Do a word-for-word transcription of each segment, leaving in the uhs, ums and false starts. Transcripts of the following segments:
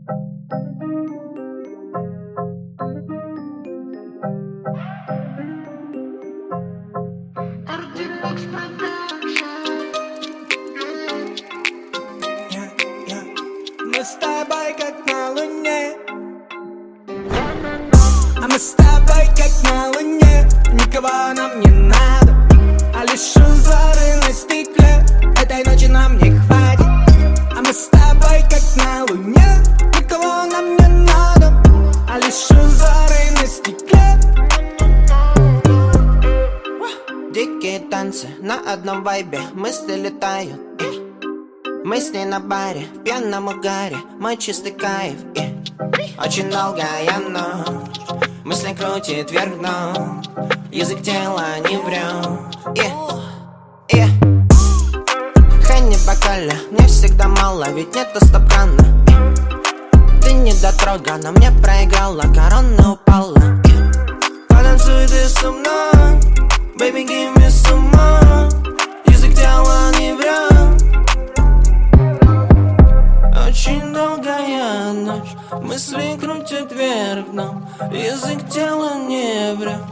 Мы с тобой как на луне, а мы с тобой как на луне. Никого нам не надо, а лишь узоры на стекле. Этой ночи нам не хватит. А мы с тобой как на луне. Никого нам не надо, а лишь узоры на стекле. Дикие танцы на одном вайбе, мысли летают, и мы с ней на баре, в пьяном угаре, мой чистый кайф, и очень долгая ночь, мысли крутит вверх-дном, язык тела не врет, и, и Хенни в бокале, мне всегда мало, ведь нету стоп-крана. Ты недотрогана, мне проиграла, корона упала, и потанцуй ты со мной, baby, give me some more. Язык тела не врет. Очень долгая ночь, мысли крутят вверх дном, язык тела не врет.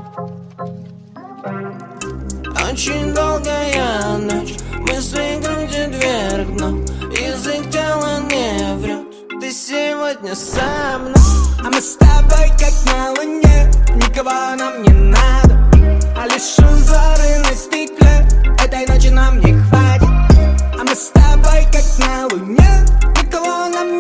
Очень долгая ночь, мысли крутят вверх дном, язык тела не врет. Ты сегодня со мной, а мы с тобой как на луне. Никого нам не надо, а лишь узоры на стекле. Этой ночи нам не хватит. А мы с тобой как на луне. Никого нам не